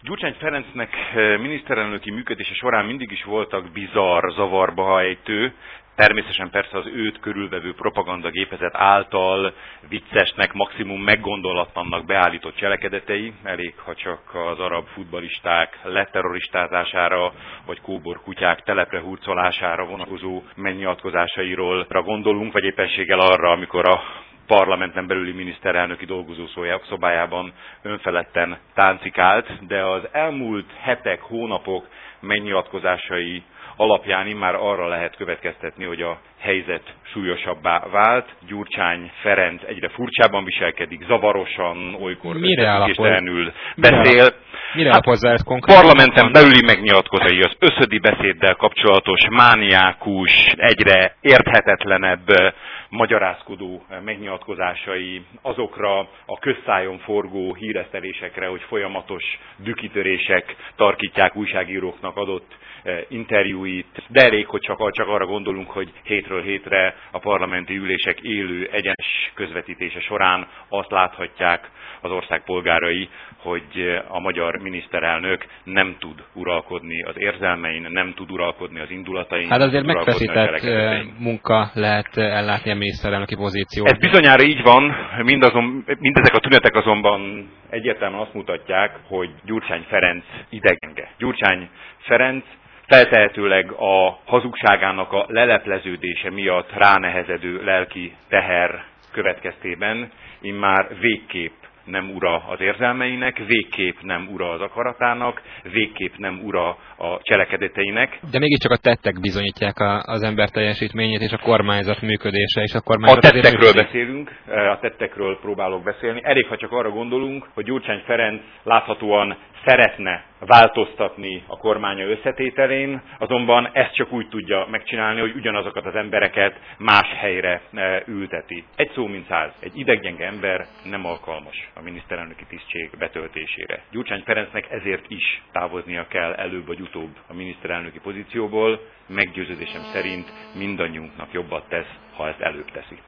Gyurcsány Ferencnek miniszterelnöki működése során mindig is voltak bizarr, zavarba ejtő, természetesen persze az őt körülvevő propagandagépezet által viccesnek, maximum meggondolatlannak beállított cselekedetei, elég ha csak az arab futballisták leterroristázására, vagy kóborkutyák telepre hurcolására vonatkozó megnyilatkozásairól gondolunk, vagy éppenséggel arra, amikor a parlamenten belüli miniszterelnöki dolgozószobájában önfeledten táncikált, de az elmúlt hetek, hónapok megnyilatkozásai alapján immár arra lehet következtetni, hogy a helyzet súlyosabbá vált. Gyurcsány Ferenc egyre furcsábban viselkedik, zavarosan, olykor összefüggéstelenül beszél. Mire alapozza ezt konkrétan? Parlamenten belüli megnyilatkozai, az összödi beszéddel kapcsolatos mániákus, egyre érthetetlenebb magyarázkodó megnyilatkozásai, azokra a közszájon forgó híresztelésekre, hogy folyamatos dükitörések tarkítják újságíróknak adott interjúit, de elég, hogy csak arra gondolunk, hogy hétről hétre a parlamenti ülések élő, egyenes közvetítése során azt láthatják az ország polgárai, hogy a magyar miniszterelnök nem tud uralkodni az érzelmein, nem tud uralkodni az indulatain. Hát azért megfeszített munka lehet ellátni a miniszterelnöki pozíciót. Ez bizonyára így van, mindezek a tünetek azonban egyértelműen azt mutatják, hogy Gyurcsány Ferenc idegenge. Gyurcsány Ferenc feltehetőleg a hazugságának a lelepleződése miatt ránehezedő lelki teher következtében immár végképp nem ura az érzelmeinek, végképp nem ura az akaratának, végképp nem ura a cselekedeteinek. De mégiscsak a tettek bizonyítják az ember teljesítményét és a kormányzat működése, és a kormányzat a tettekről beszélünk, a tettekről próbálok beszélni. Elég, ha csak arra gondolunk, hogy Gyurcsány Ferenc láthatóan szeretne változtatni a kormánya összetételén, azonban ezt csak úgy tudja megcsinálni, hogy ugyanazokat az embereket más helyre ülteti. Egy szó mint száz. Egy ideggyenge ember nem alkalmas a miniszterelnöki tisztség betöltésére. Gyurcsány Ferencnek ezért is távoznia kell előbb vagy utóbb a miniszterelnöki pozícióból. Meggyőződésem szerint mindannyiunknak jobbat tesz, ha ezt előbb teszi.